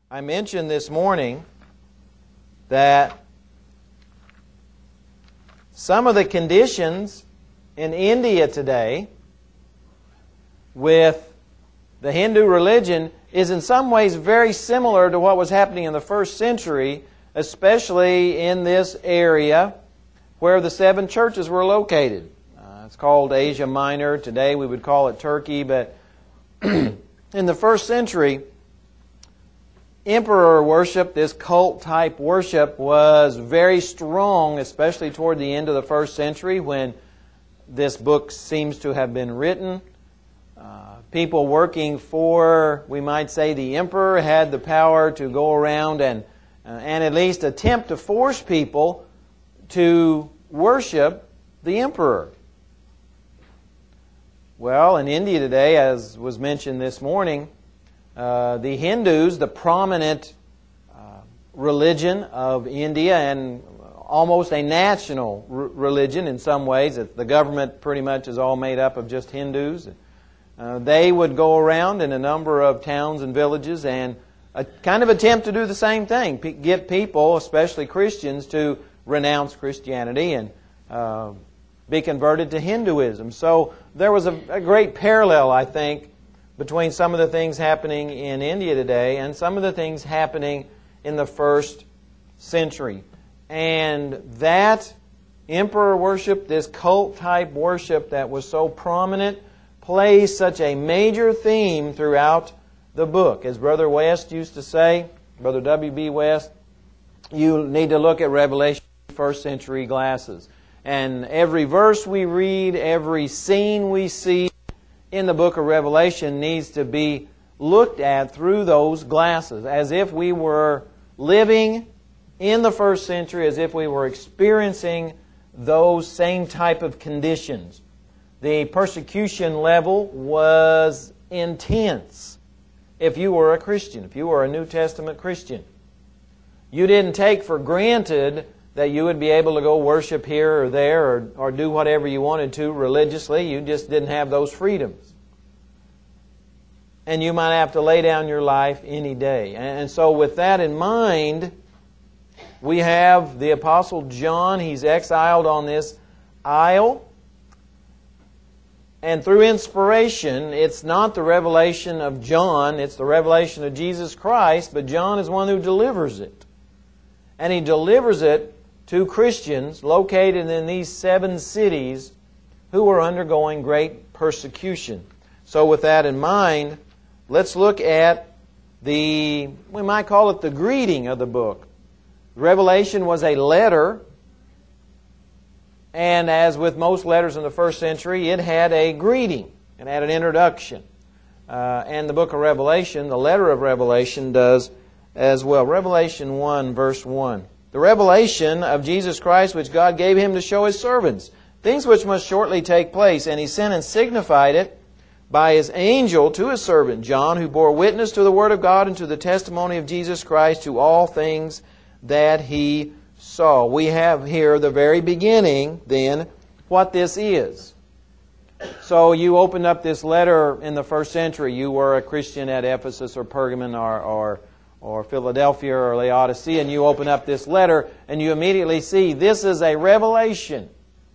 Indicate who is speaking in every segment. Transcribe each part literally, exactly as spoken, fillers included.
Speaker 1: I mentioned this morning that some of the conditions in India today with the Hindu religion is in some ways very similar to what was happening in the first century, especially in this area where the seven churches were located. Uh, it's called Asia Minor. Today we would call it Turkey, but in the first century, emperor worship, this cult-type worship, was very strong, especially toward the end of the first century when this book seems to have been written. Uh, people working for, we might say, the emperor had the power to go around and, uh, and at least attempt to force people to worship the emperor. Well, in India today, as was mentioned this morning, uh, the Hindus, the prominent uh, religion of India and almost a national r- religion in some ways, the government pretty much is all made up of just Hindus. Uh, they would go around in a number of towns and villages and uh, kind of attempt to do the same thing, P- get people, especially Christians, to renounce Christianity and uh, be converted to Hinduism. So there was a, a great parallel, I think, between some of the things happening in India today and some of the things happening in the first century. And that emperor worship, this cult-type worship that was so prominent, plays such a major theme throughout the book. As Brother West used to say, Brother W B West, you need to look at Revelation first century glasses. And every verse we read, every scene we see in the book of Revelation needs to be looked at through those glasses, as if we were living in the first century, as if we were experiencing those same type of conditions. The persecution level was intense if you were a Christian, if you were a New Testament Christian. You didn't take for granted that you would be able to go worship here or there or, or do whatever you wanted to religiously. You just didn't have those freedoms. And you might have to lay down your life any day. And so with that in mind, we have the Apostle John. He's exiled on this isle. And through inspiration, it's not the revelation of John, it's the revelation of Jesus Christ, but John is one who delivers it. And he delivers it to Christians located in these seven cities who were undergoing great persecution. So with that in mind, let's look at the, we might call it the greeting of the book. Revelation was a letter. And as with most letters in the first century, it had a greeting. It had an introduction. Uh, and the book of Revelation, the letter of Revelation, does as well. Revelation one, verse one. The revelation of Jesus Christ, which God gave Him to show His servants, things which must shortly take place. And He sent and signified it by His angel to His servant John, who bore witness to the Word of God and to the testimony of Jesus Christ, to all things that He saw. We have here the very beginning, then, what this is. So you opened up this letter in the first century. You were a Christian at Ephesus or Pergamon or, or, or Philadelphia or Laodicea, and you open up this letter and you immediately see this is a revelation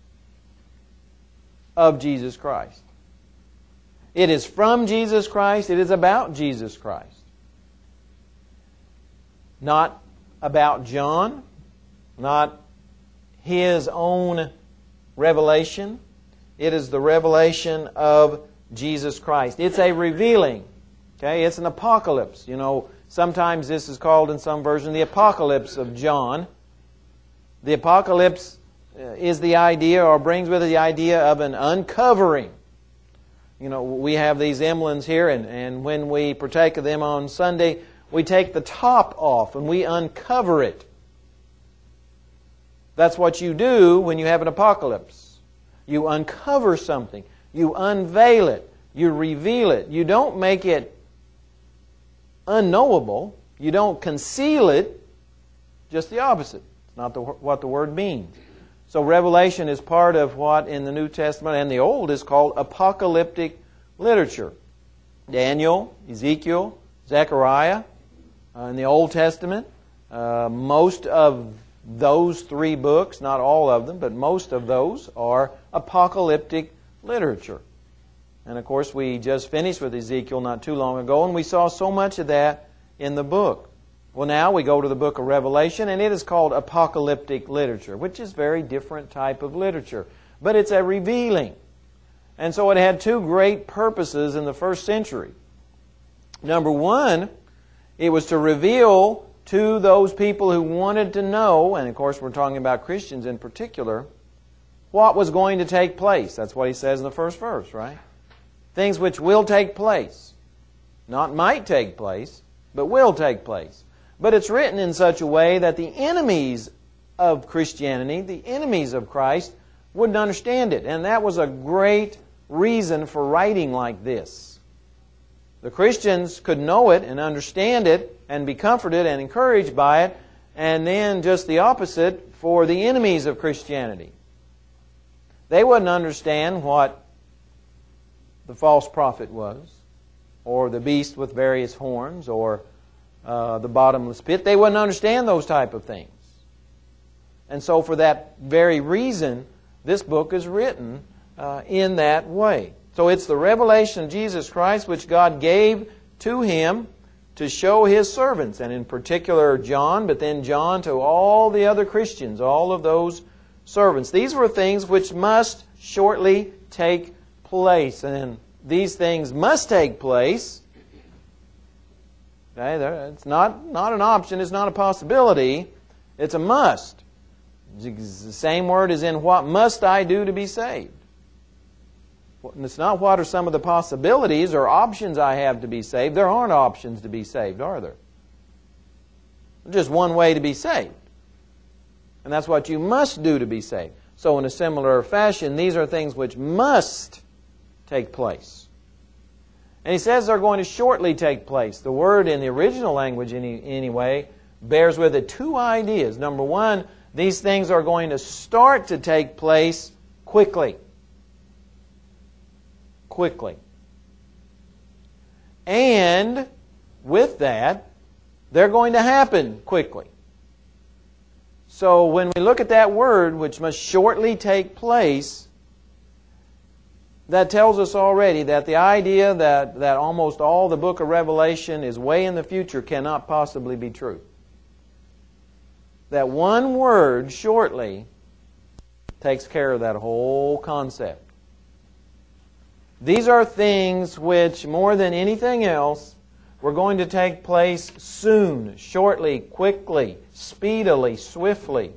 Speaker 1: of Jesus Christ. It is from Jesus Christ. It is about Jesus Christ. Not about John. Not his own revelation. It is the revelation of Jesus Christ. It's a revealing. Okay, it's an apocalypse. You know, sometimes this is called in some version the apocalypse of John. The apocalypse is the idea, or brings with it the idea of an uncovering. You know, we have these emblems here, and, and when we partake of them on Sunday, we take the top off and we uncover it. That's what you do when you have an apocalypse. You uncover something. You unveil it. You reveal it. You don't make it unknowable. You don't conceal it. Just the opposite. It's not the, what the word means. So Revelation is part of what in the New Testament and the Old is called apocalyptic literature. Daniel, Ezekiel, Zechariah, uh, in the Old Testament, uh, most of those three books, not all of them, but most of those are apocalyptic literature. And of course, we just finished with Ezekiel not too long ago, and we saw so much of that in the book. Well, now we go to the book of Revelation, and it is called apocalyptic literature, which is a very different type of literature. But it's a revealing. And so it had two great purposes in the first century. Number one, it was to reveal to those people who wanted to know, and of course we're talking about Christians in particular, what was going to take place. That's what he says in the first verse, right? Things which will take place. Not might take place, but will take place. But it's written in such a way that the enemies of Christianity, the enemies of Christ, wouldn't understand it. And that was a great reason for writing like this. The Christians could know it and understand it and be comforted and encouraged by it, and then just the opposite for the enemies of Christianity. They wouldn't understand what the false prophet was, or the beast with various horns, or uh, the bottomless pit. They wouldn't understand those type of things. And so for that very reason, this book is written uh, in that way. So it's the revelation of Jesus Christ which God gave to Him to show His servants, and in particular John, but then John to all the other Christians, all of those servants. These were things which must shortly take place, and these things must take place. Okay, it's not, not an option, it's not a possibility, it's a must. The same word as in what must I do to be saved. It's not what are some of the possibilities or options I have to be saved. There aren't options to be saved, are there? There's just one way to be saved. And that's what you must do to be saved. So in a similar fashion, these are things which must take place. And he says they're going to shortly take place. The word in the original language any, anyway bears with it two ideas. Number one, these things are going to start to take place quickly. Quickly. And with that, they're going to happen quickly. So when we look at that word, which must shortly take place, that tells us already that the idea that, that almost all the book of Revelation is way in the future cannot possibly be true. That one word, shortly, takes care of that whole concept. These are things which, more than anything else, were going to take place soon, shortly, quickly, speedily, swiftly.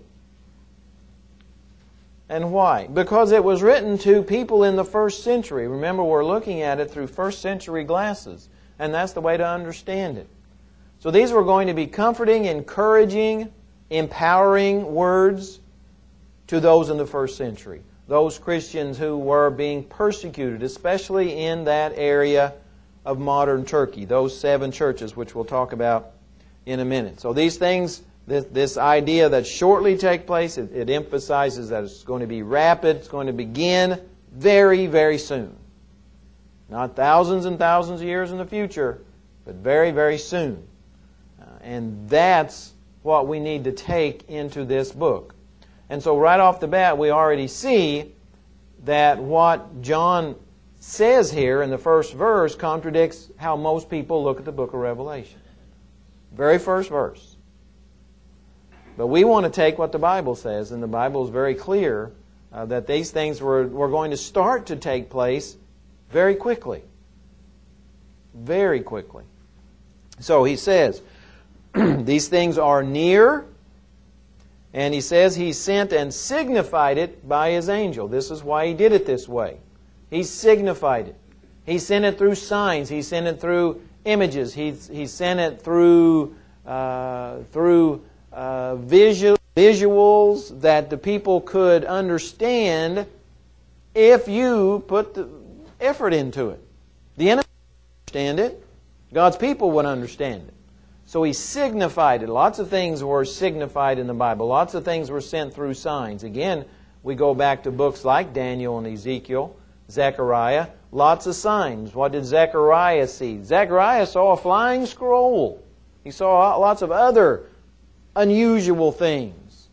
Speaker 1: And why? Because it was written to people in the first century. Remember, we're looking at it through first century glasses, and that's the way to understand it. So these were going to be comforting, encouraging, empowering words to those in the first century. Those Christians who were being persecuted, especially in that area of modern Turkey, those seven churches, which we'll talk about in a minute. So these things, this, this idea that shortly take place, it, it emphasizes that it's going to be rapid, it's going to begin very, very soon. Not thousands and thousands of years in the future, but very, very soon. Uh, and that's what we need to take into this book. And so right off the bat, we already see that what John says here in the first verse contradicts how most people look at the book of Revelation. Very first verse. But we want to take what the Bible says, and the Bible is very clear uh, that these things were, were going to start to take place very quickly. Very quickly. So he says, these things are near. And he says He sent and signified it by His angel. This is why He did it this way. He signified it. He sent it through signs. He sent it through images. He, he sent it through, uh, through uh, visual, visuals that the people could understand if you put the effort into it. The enemy would understand it. God's people would understand it. So He signified it. Lots of things were signified in the Bible. Lots of things were sent through signs. Again, we go back to books like Daniel and Ezekiel, Zechariah. Lots of signs. What did Zechariah see? Zechariah saw a flying scroll. He saw lots of other unusual things.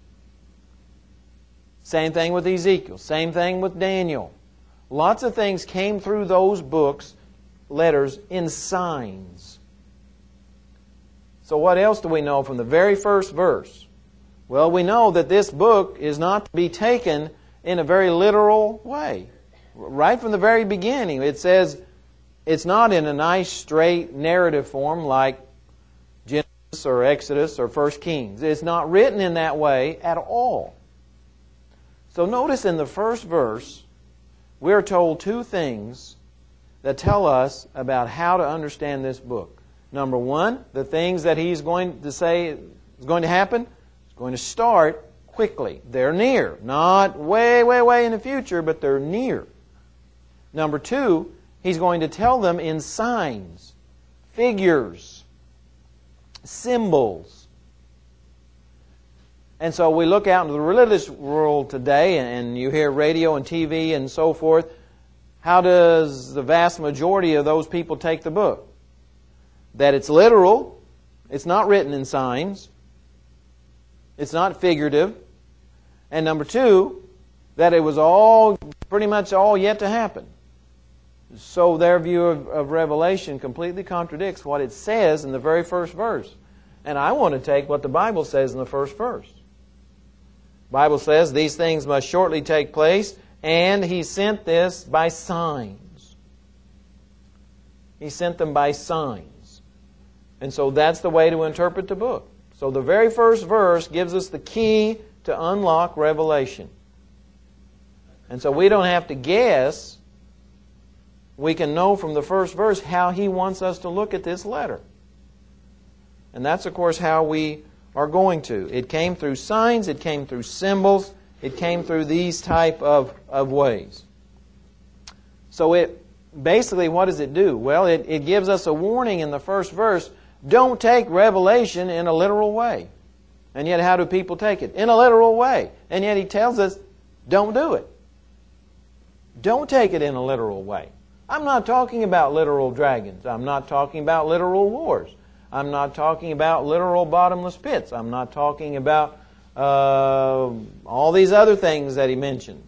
Speaker 1: Same thing with Ezekiel. Same thing with Daniel. Lots of things came through those books, letters, in signs. So what else do we know from the very first verse? Well, we know that this book is not to be taken in a very literal way. Right from the very beginning, it says it's not in a nice, straight narrative form like Genesis or Exodus or First Kings. It's not written in that way at all. So notice in the first verse, we're told two things that tell us about how to understand this book. Number one, the things that he's going to say is going to happen is going to start quickly. They're near. Not way, way, way in the future, but they're near. Number two, he's going to tell them in signs, figures, symbols. And so we look out into the religious world today, and you hear radio and T V and so forth. How does the vast majority of those people take the book? That it's literal, it's not written in signs, it's not figurative, and number two, that it was all, pretty much all yet to happen. So their view of, of Revelation completely contradicts what it says in the very first verse. And I want to take what the Bible says in the first verse. The Bible says these things must shortly take place, and He sent this by signs. He sent them by signs. And so that's the way to interpret the book. So the very first verse gives us the key to unlock Revelation. And so we don't have to guess. We can know from the first verse how He wants us to look at this letter. And that's, of course, how we are going to. It came through signs, it came through symbols, it came through these type of, of ways. So it basically, what does it do? Well, it, it gives us a warning in the first verse. Don't take Revelation in a literal way. And yet how do people take it? In a literal way. And yet He tells us, don't do it. Don't take it in a literal way. I'm not talking about literal dragons. I'm not talking about literal wars. I'm not talking about literal bottomless pits. I'm not talking about uh, all these other things that He mentions.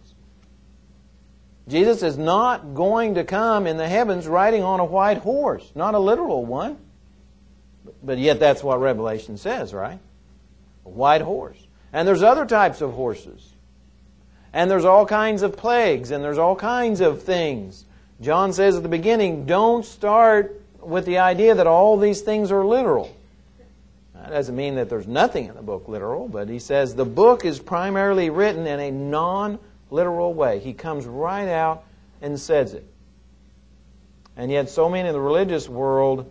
Speaker 1: Jesus is not going to come in the heavens riding on a white horse. Not a literal one. But yet that's what Revelation says, right? A white horse. And there's other types of horses. And there's all kinds of plagues. And there's all kinds of things. John says at the beginning, don't start with the idea that all these things are literal. That doesn't mean that there's nothing in the book literal, but he says the book is primarily written in a non-literal way. He comes right out and says it. And yet so many in the religious world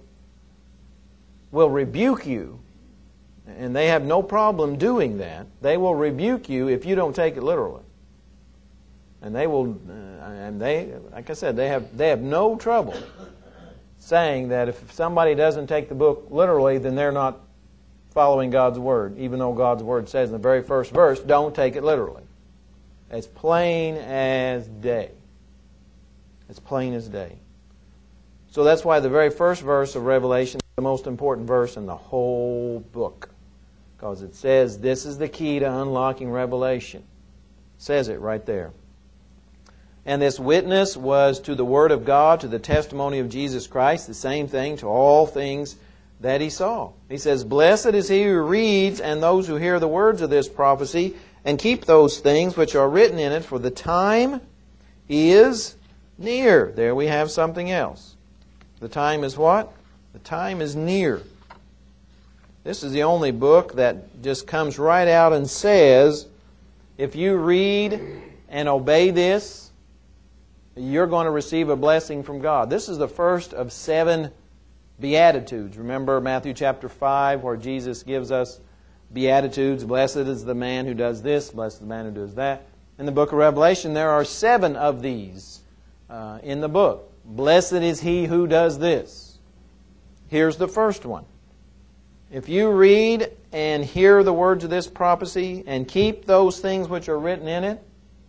Speaker 1: will rebuke you, and they have no problem doing that. They will rebuke you if you don't take it literally. And they will, uh, and they, like I said, they have they have no trouble saying that if somebody doesn't take the book literally, then they're not following God's Word, even though God's Word says in the very first verse, don't take it literally. It's plain as day. It's plain as day. So that's why the very first verse of Revelation is the most important verse in the whole book. Because it says this is the key to unlocking Revelation. It says it right there. And this witness was to the Word of God, to the testimony of Jesus Christ, the same thing to all things that he saw. He says, blessed is he who reads and those who hear the words of this prophecy and keep those things which are written in it, for the time is near. There we have something else. The time is what? The time is near. This is the only book that just comes right out and says, if you read and obey this, you're going to receive a blessing from God. This is the first of seven Beatitudes. Remember Matthew chapter five where Jesus gives us Beatitudes. Blessed is the man who does this. Blessed is the man who does that. In the book of Revelation there are seven of these uh, in the book. Blessed is he who does this. Here's the first one. If you read and hear the words of this prophecy and keep those things which are written in it,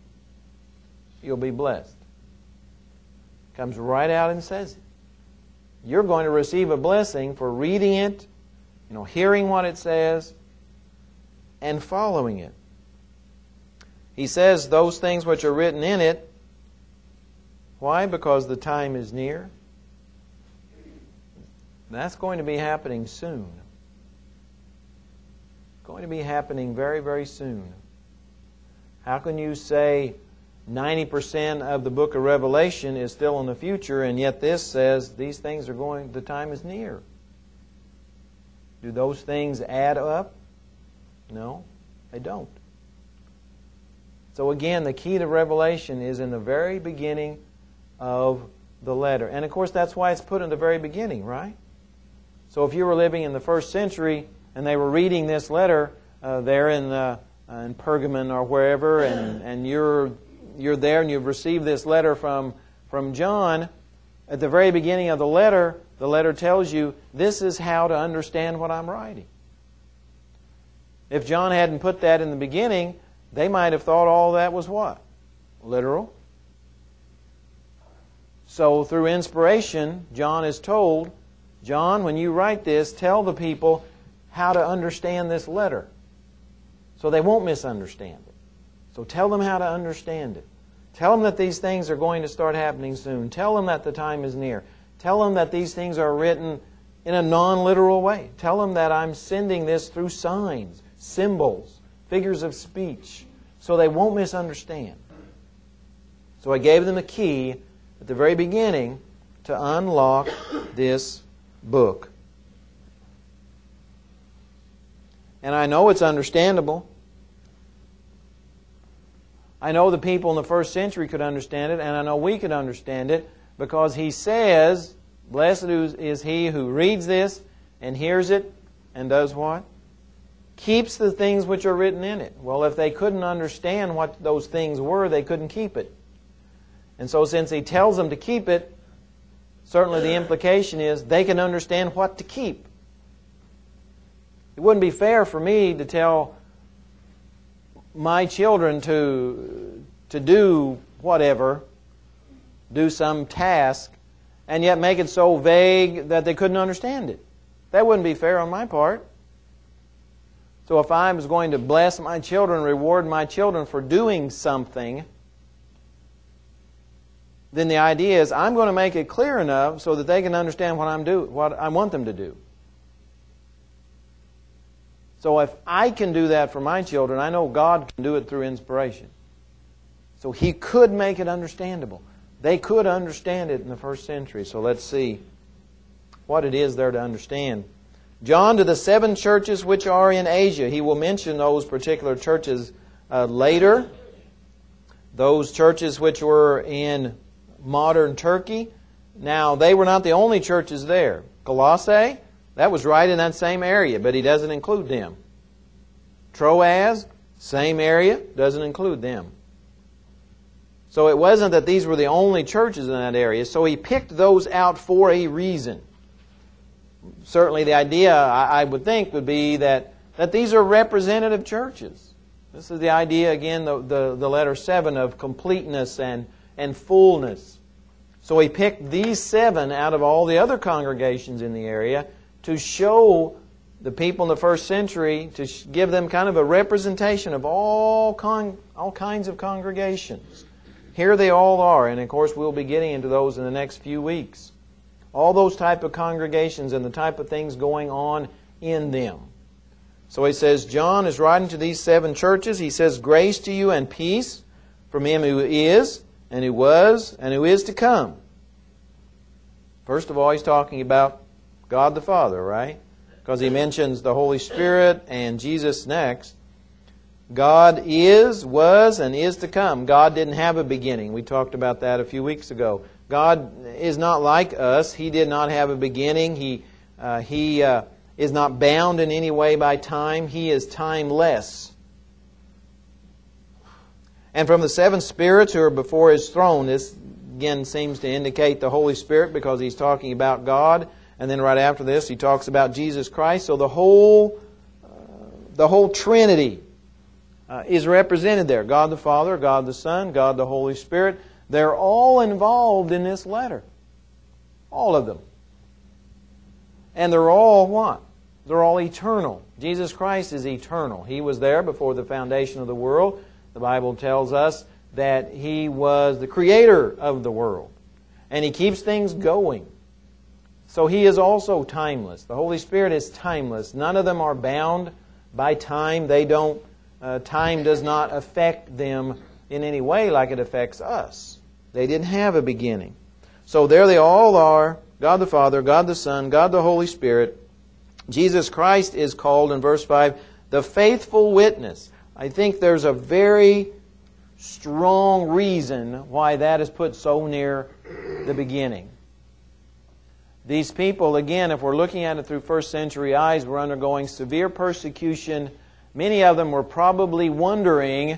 Speaker 1: you'll be blessed. Comes right out and says it. You're going to receive a blessing for reading it you know, hearing what it says and following it. He says those things which are written in it. Why? Because the time is near. That's going to be happening soon. It's going to be happening very, very soon. How can you say ninety percent of the book of Revelation is still in the future, and yet this says these things are going, the time is near? Do those things add up? No, they don't. So again, the key to Revelation is in the very beginning of the letter. And of course, that's why it's put in the very beginning, right? So if you were living in the first century and they were reading this letter uh, there in, uh, in Pergamon or wherever, and, and you're you're there and you've received this letter from, from John, at the very beginning of the letter, the letter tells you, this is how to understand what I'm writing. If John hadn't put that in the beginning, they might have thought all that was what? Literal. So through inspiration, John is told, John, when you write this, tell the people how to understand this letter so they won't misunderstand it. So tell them how to understand it. Tell them that these things are going to start happening soon. Tell them that the time is near. Tell them that these things are written in a non-literal way. Tell them that I'm sending this through signs, symbols, figures of speech, so they won't misunderstand. So I gave them a key at the very beginning to unlock this book. And I know it's understandable. I know the people in the first century could understand it, and I know we could understand it, because he says, blessed is he who reads this and hears it and does what? Keeps the things which are written in it. Well, if they couldn't understand what those things were, they couldn't keep it. And so since he tells them to keep it, certainly the implication is they can understand what to keep. It wouldn't be fair for me to tell my children to, to do whatever, do some task, and yet make it so vague that they couldn't understand it. That wouldn't be fair on my part. So if I was going to bless my children, reward my children for doing something, then the idea is I'm going to make it clear enough so that they can understand what I'm do, what I want them to do. So if I can do that for my children, I know God can do it through inspiration. So He could make it understandable. They could understand it in the first century. So let's see what it is there to understand. John, to the seven churches which are in Asia. He will mention those particular churches uh, later. Those churches which were in modern Turkey. Now, they were not the only churches there. Colossae, that was right in that same area, but he doesn't include them. Troas, same area, doesn't include them. So it wasn't that these were the only churches in that area. So he picked those out for a reason. Certainly the idea, I would think, would be that, that these are representative churches. This is the idea, again, the, the, the letter seven of completeness and, and fullness. So he picked these seven out of all the other congregations in the area to show the people in the first century, to give them kind of a representation of all, con, all kinds of congregations. Here they all are, and of course we'll be getting into those in the next few weeks. All those type of congregations and the type of things going on in them. So he says, John is writing to these seven churches. He says, grace to you and peace from Him who is, and who was, and who is to come. First of all, he's talking about God the Father, right? Because he mentions the Holy Spirit and Jesus next. God is, was, and is to come. God didn't have a beginning. We talked about that a few weeks ago. God is not like us. He did not have a beginning. He, uh, he uh, is not bound in any way by time. He is timeless. And from the seven spirits who are before His throne, this again seems to indicate the Holy Spirit because he's talking about God. And then right after this, he talks about Jesus Christ. So the whole, uh, the whole Trinity uh, is represented there. God the Father, God the Son, God the Holy Spirit. They're all involved in this letter. All of them. And they're all what? They're all eternal. Jesus Christ is eternal. He was there before the foundation of the world. The Bible tells us that He was the creator of the world. And He keeps things going. So He is also timeless. The Holy Spirit is timeless. None of them are bound by time. They don't, uh, time does not affect them in any way like it affects us. They didn't have a beginning. So there they all are. God the Father, God the Son, God the Holy Spirit. Jesus Christ is called in verse five the faithful witness. I think there's a very strong reason why that is put so near the beginning. These people, again, if we're looking at it through first century eyes, were undergoing severe persecution. Many of them were probably wondering,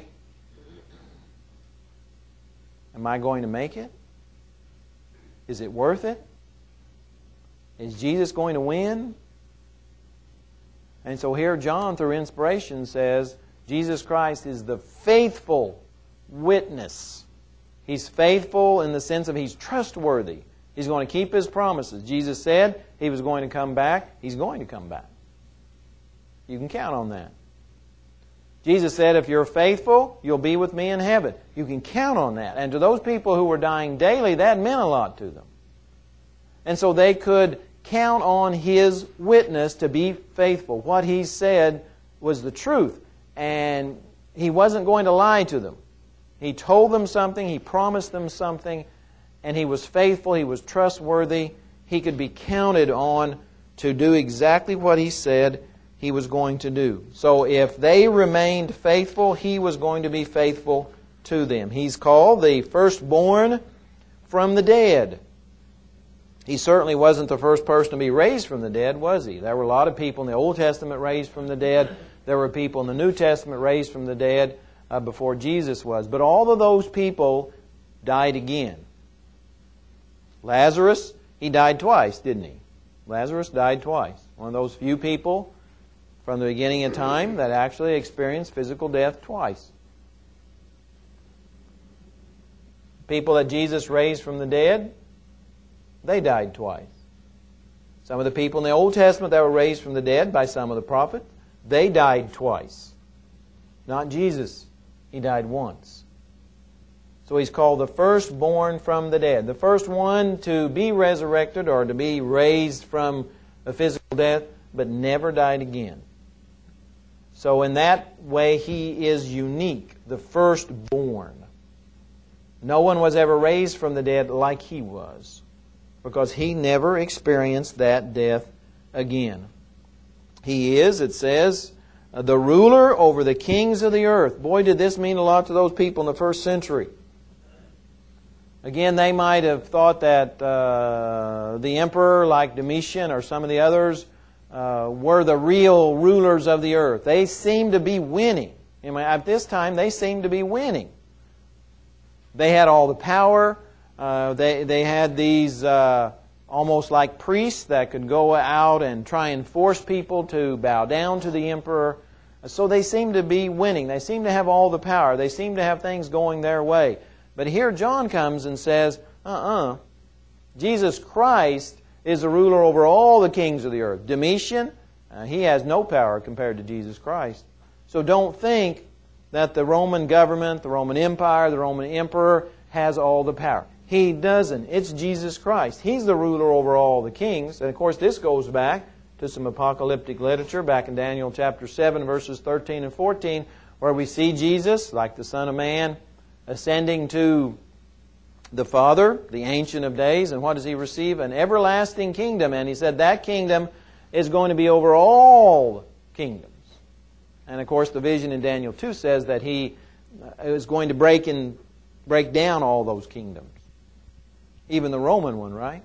Speaker 1: am I going to make it? Is it worth it? Is Jesus going to win? And so here John, through inspiration, says Jesus Christ is the faithful witness. He's faithful in the sense of He's trustworthy. He's going to keep His promises. Jesus said He was going to come back. He's going to come back. You can count on that. Jesus said, if you're faithful, you'll be with me in heaven. You can count on that. And to those people who were dying daily, that meant a lot to them. And so they could count on His witness to be faithful. What He said was the truth. And He wasn't going to lie to them. He told them something. He promised them something. And He was faithful. He was trustworthy. He could be counted on to do exactly what He said He was going to do. So if they remained faithful, He was going to be faithful to them. He's called the firstborn from the dead. He certainly wasn't the first person to be raised from the dead, was He? There were a lot of people in the Old Testament raised from the dead. There were people in the New Testament raised from the dead uh, before Jesus was. But all of those people died again. Lazarus, he died twice, didn't he? Lazarus died twice. One of those few people from the beginning of time that actually experienced physical death twice. People that Jesus raised from the dead, they died twice. Some of the people in the Old Testament that were raised from the dead by some of the prophets, they died twice. Not Jesus. He died once. So He's called the firstborn from the dead. The first one to be resurrected or to be raised from a physical death, but never died again. So in that way, He is unique, the firstborn. No one was ever raised from the dead like He was, because He never experienced that death again. He is, it says, the ruler over the kings of the earth. Boy, did this mean a lot to those people in the first century. Again, they might have thought that uh, the emperor, like Domitian or some of the others, uh, were the real rulers of the earth. They seemed to be winning. I mean, at this time, they seemed to be winning. They had all the power. Uh, they, they had these uh, almost like priests that could go out and try and force people to bow down to the emperor. So they seemed to be winning. They seemed to have all the power. They seemed to have things going their way. But here John comes and says, uh-uh, Jesus Christ is the ruler over all the kings of the earth. Domitian, uh, he has no power compared to Jesus Christ. So don't think that the Roman government, the Roman Empire, the Roman emperor has all the power. He doesn't. It's Jesus Christ. He's the ruler over all the kings. And of course this goes back to some apocalyptic literature back in Daniel chapter seven, verses thirteen and fourteen, where we see Jesus, like the Son of Man, ascending to the Father, the Ancient of Days. And what does He receive? An everlasting kingdom. And He said that kingdom is going to be over all kingdoms. And of course the vision in Daniel two says that He is going to break and break down all those kingdoms. Even the Roman one, right?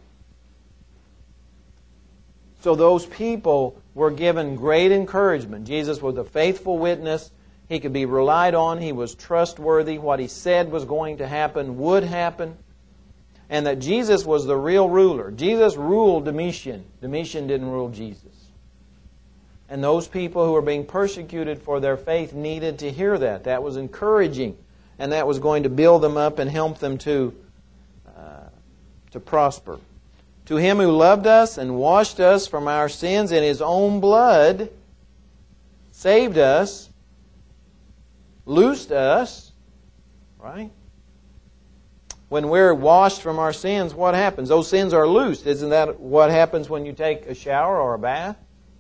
Speaker 1: So those people were given great encouragement. Jesus was a faithful witness. He could be relied on. He was trustworthy. What He said was going to happen would happen. And that Jesus was the real ruler. Jesus ruled Domitian. Domitian didn't rule Jesus. And those people who were being persecuted for their faith needed to hear that. That was encouraging. And that was going to build them up and help them to, uh, to prosper. To Him who loved us and washed us from our sins in His own blood, saved us, loosed us, right? When we're washed from our sins, what happens? Those sins are loosed. Isn't that what happens when you take a shower or a bath?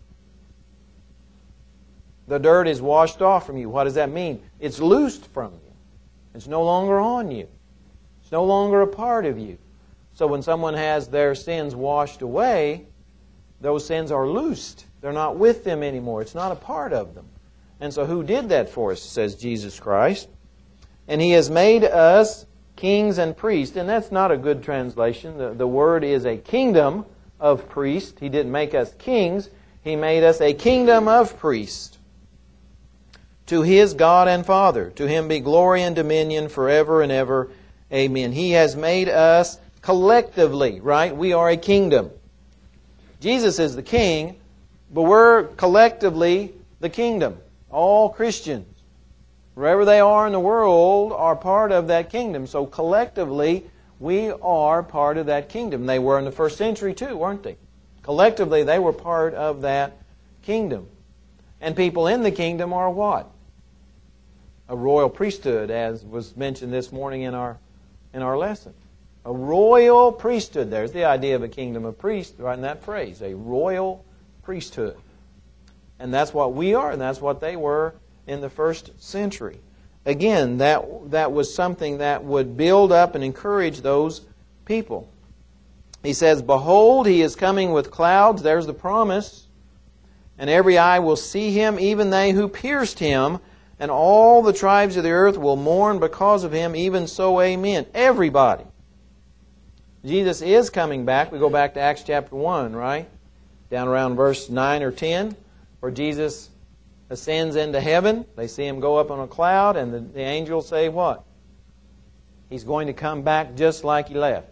Speaker 1: The dirt is washed off from you. What does that mean? It's loosed from you. It's no longer on you. It's no longer a part of you. So when someone has their sins washed away, those sins are loosed. They're not with them anymore. It's not a part of them. And so who did that for us, says Jesus Christ? And He has made us kings and priests. And that's not a good translation. The, the word is a kingdom of priests. He didn't make us kings. He made us a kingdom of priests. To His God and Father. To Him be glory and dominion forever and ever. Amen. He has made us collectively, right? We are a kingdom. Jesus is the king, but we're collectively the kingdom. All Christians, wherever they are in the world, are part of that kingdom. So collectively, we are part of that kingdom. They were in the first century too, weren't they? Collectively, they were part of that kingdom. And people in the kingdom are what? A royal priesthood, as was mentioned this morning in our in our lesson. A royal priesthood. There's the idea of a kingdom of priests right in that phrase. A royal priesthood. And that's what we are, and that's what they were in the first century. Again, that, that was something that would build up and encourage those people. He says, Behold, He is coming with clouds. There's the promise. And every eye will see Him, even they who pierced Him. And all the tribes of the earth will mourn because of Him. Even so, amen. Everybody. Jesus is coming back. We go back to Acts chapter one, right? Down around verse nine or ten, where Jesus ascends into heaven. They see Him go up on a cloud, and the, the angels say what? He's going to come back just like He left.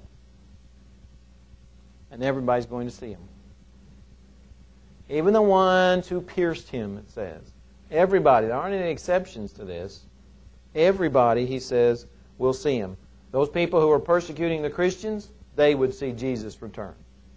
Speaker 1: And everybody's going to see Him. Even the ones who pierced Him, it says. Everybody. There aren't any exceptions to this. Everybody, He says, will see Him. Those people who are persecuting the Christians, they would see Jesus return.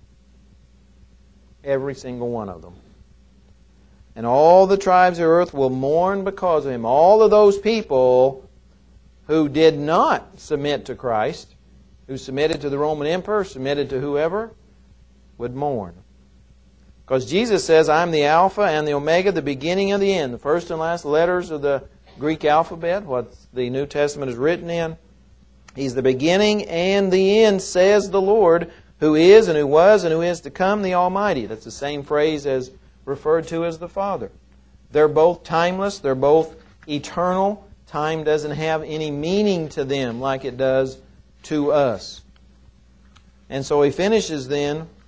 Speaker 1: Every single one of them. And all the tribes of earth will mourn because of Him. All of those people who did not submit to Christ, who submitted to the Roman emperor, submitted to whoever, would mourn. Because Jesus says, I'm the Alpha and the Omega, the beginning and the end. The first and last letters of the Greek alphabet, what the New Testament is written in. He's the beginning and the end, says the Lord, who is and who was and who is to come, the Almighty. That's the same phrase as referred to as the Father. They're both timeless. They're both eternal. Time doesn't have any meaning to them like it does to us. And so he finishes then